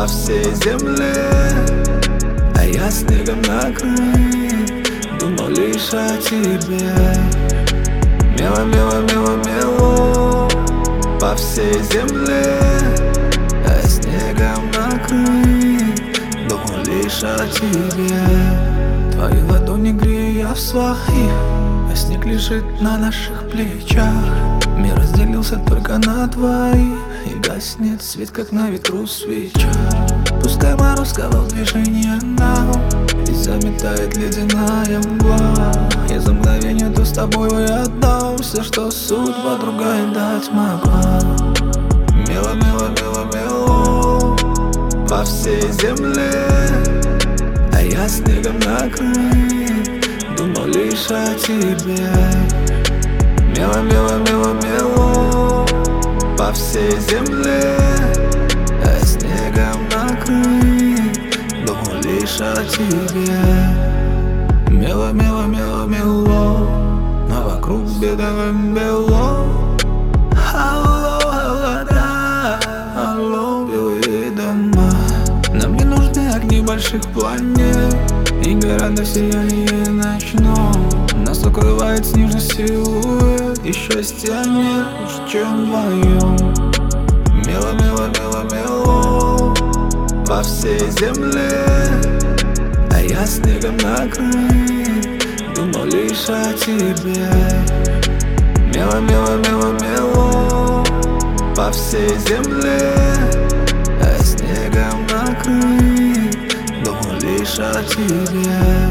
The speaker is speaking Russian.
по всей земле, а я снегом накрыт, думал лишь о тебе. Мело, мело, мело, мело по всей земле, а я снегом накрыт, думал лишь о тебе. Твои ладони грею я в своих, а снег лежит на наших плечах. Мир разделился только на двоих, и гаснет свет, как на ветру свеча. Пускай мороз ковал движение нам и заметает ледяная мгла. Я за мгновение то с тобой отдал все, что судьба другая дать могла. Мело, мело, мело, мело по всей земле, а я снегом накрыт, думал лишь о тебе. Мело, мело, мело, мело по всей земле, а я снегом накрыт, думал лишь о тебе. Мело, мело, мело, мело, а вокруг бедовым бело. Алло, холода, алло, белые дома. Нам не нужны огни больших планет и города в сиянии ночном. Нас укрывает снежный силуэт, и счастья нет уж, чем вдвоем. Мело, мело, мело, мело по всей земле, а я снегом накрыт, думал лишь о тебе. Мело, мело, мело, мело по всей земле, а я снегом накрыт, думал лишь о тебе.